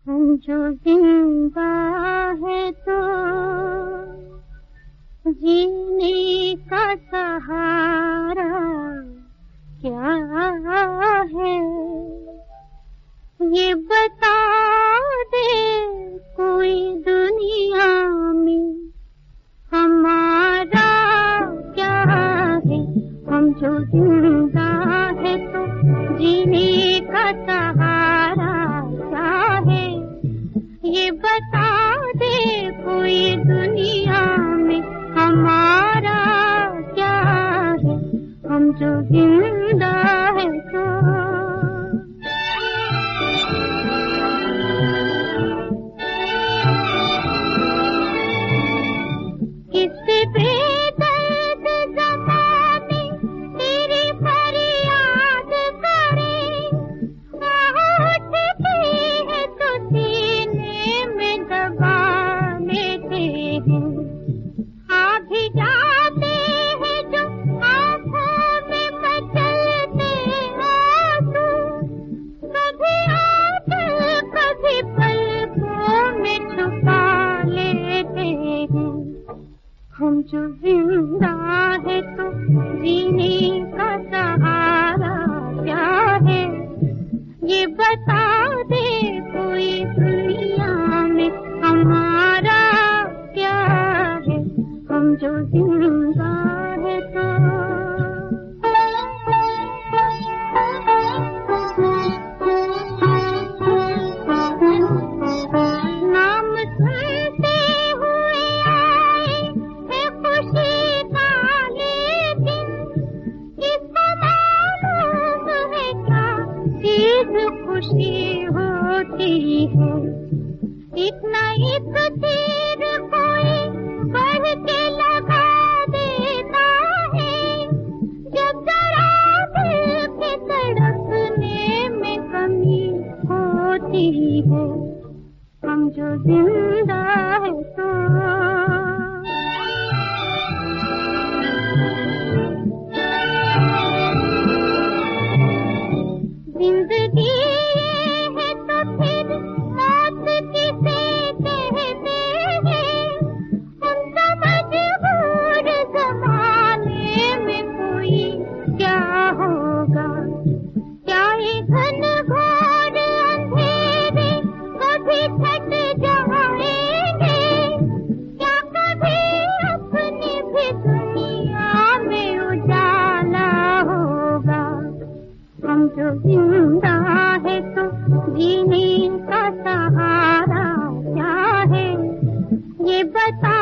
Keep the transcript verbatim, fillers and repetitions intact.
हम जो जिंदा है तो जीने का सहारा क्या है, ये बता दे कोई दुनिया में हमारा क्या है। हम जो जिंदा है तो जीने का सहारा क्या है, ये बता दे कोई दुनिया में हमारा क्या है। हम जो जिंदा है तो किससे बेदर्द ज़माने तेरी फरियाद करे, उठती है तो सीने में दबा लेते हैं। आ भी जाते हैं जो आँखों में मचलते आंसू, कभी आंचल कभी पलकों में छुपा लेते हैं। हम जो जिंदा है तो जीने का सहारा क्या है, ये बता दे कोई दुनिया में हमारा क्या है। हम जो जिंदा है तो नाम सुनते हुए आए है खुशी का ये दिन, किसको मालूम है क्या चीज खुशी होती है। इतना एक तीर कोई बढ़ के लगा देता है, जब जरा दिल के तड़पने में कमी होती है। हम जो जिंदा है तो जिंदगी है तो फिर मौत किसे कहते हैं। हम समझबूर ज़माने में कोई क्या होगा, क्या ये घन घोर अंधेरे कभी छट जाएंगे, क्या कभी अपनी भी दुनिया में उजाला होगा। हम जो जिंदा है तो जीने का सहारा क्या है, ये बता